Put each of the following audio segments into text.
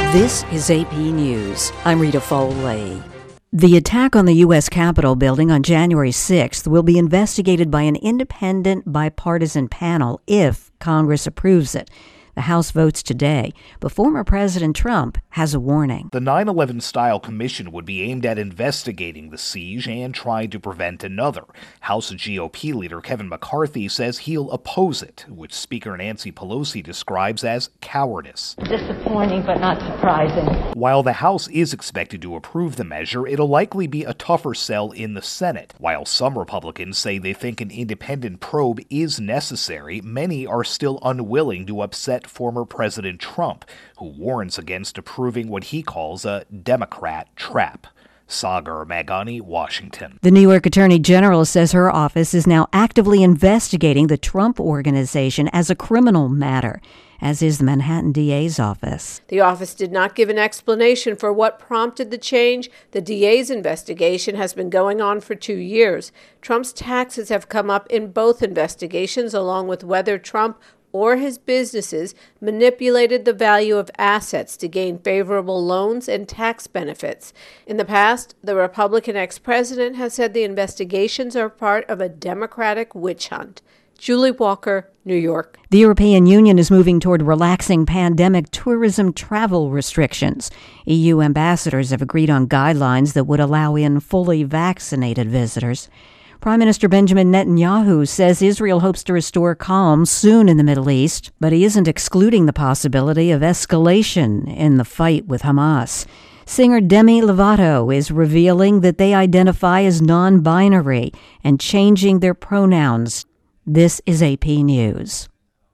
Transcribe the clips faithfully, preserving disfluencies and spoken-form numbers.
This is A P News. I'm Rita Foley. The attack on the U S Capitol building on January sixth will be investigated by an independent bipartisan panel if Congress approves it. The House votes today, but former President Trump has a warning. The nine eleven style commission would be aimed at investigating the siege and trying to prevent another. House G O P leader Kevin McCarthy says he'll oppose it, which Speaker Nancy Pelosi describes as cowardice. Disappointing, but not surprising. While the House is expected to approve the measure, it'll likely be a tougher sell in the Senate. While some Republicans say they think an independent probe is necessary, many are still unwilling to upset former President Trump, who warns against approving what he calls a Democrat trap. Sagar Magani, Washington. The New York Attorney General says her office is now actively investigating the Trump Organization as a criminal matter, as is the Manhattan D A's office. The office did not give an explanation for what prompted the change. The D A's investigation has been going on for two years. Trump's taxes have come up in both investigations, along with whether Trump or his businesses manipulated the value of assets to gain favorable loans and tax benefits. In the past, the Republican ex-president has said the investigations are part of a Democratic witch hunt. Julie Walker, New York. The European Union is moving toward relaxing pandemic tourism travel restrictions. E U ambassadors have agreed on guidelines that would allow in fully vaccinated visitors. Prime Minister Benjamin Netanyahu says Israel hopes to restore calm soon in the Middle East, but he isn't excluding the possibility of escalation in the fight with Hamas. Singer Demi Lovato is revealing that they identify as non-binary and changing their pronouns. This is A P News.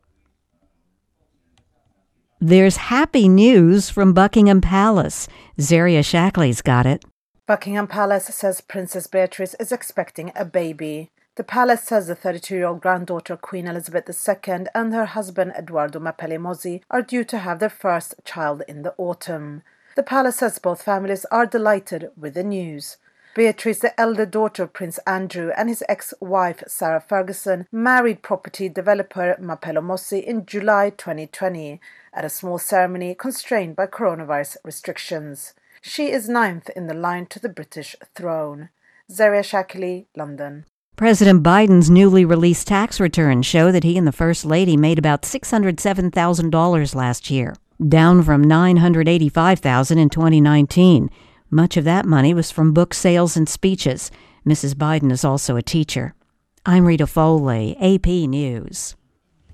There's happy news from Buckingham Palace. Zaria Shackley's got it. Buckingham Palace says Princess Beatrice is expecting a baby. The palace says the thirty-two-year-old granddaughter Queen Elizabeth the Second and her husband Edoardo Mapelli-Mozzi are due to have their first child in the autumn. The palace says both families are delighted with the news. Beatrice, the elder daughter of Prince Andrew, and his ex-wife Sarah Ferguson married property developer Mapelli-Mozzi in July twenty twenty at a small ceremony constrained by coronavirus restrictions. She is ninth in the line to the British throne. Zaria Shackley, London. President Biden's newly released tax returns show that he and the First Lady made about six hundred seven thousand dollars last year, down from nine hundred eighty-five thousand dollars in twenty nineteen. Much of that money was from book sales and speeches. Missus Biden is also a teacher. I'm Rita Foley, A P News.